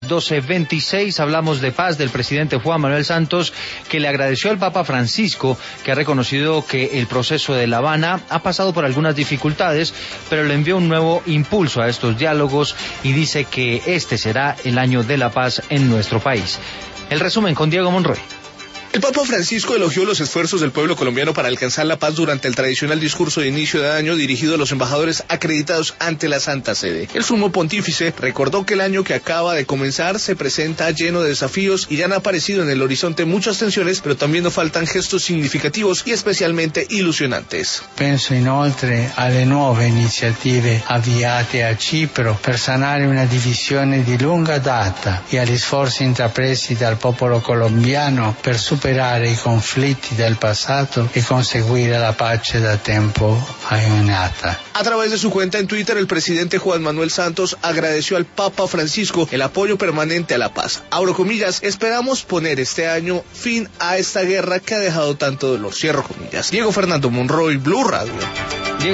12:26, hablamos de paz del presidente Juan Manuel Santos, que le agradeció al Papa Francisco, que ha reconocido que el proceso de La Habana ha pasado por algunas dificultades, pero le envió un nuevo impulso a estos diálogos y dice que este será el año de la paz en nuestro país. El resumen con Diego Monroy. El Papa Francisco elogió los esfuerzos del pueblo colombiano para alcanzar la paz durante el tradicional discurso de inicio de año dirigido a los embajadores acreditados ante la Santa Sede. El sumo pontífice recordó que el año que acaba de comenzar se presenta lleno de desafíos y ya han aparecido en el horizonte muchas tensiones, pero también nos faltan gestos significativos y especialmente ilusionantes. Penso inoltre alle nuove iniziative avviate a Cipro per sanare una divisione di lunga data e agli sforzi intrapresi dal popolo colombiano per superare i conflitti del passato e conseguire la pace da tempo aiunata. A través de su cuenta en Twitter, el presidente Juan Manuel Santos agradeció al Papa Francisco el apoyo permanente a la paz. Abro comillas, esperamos poner este año fin a esta guerra que ha dejado tanto dolor. Cierro comillas. Diego Fernando Monroy, Blue Radio.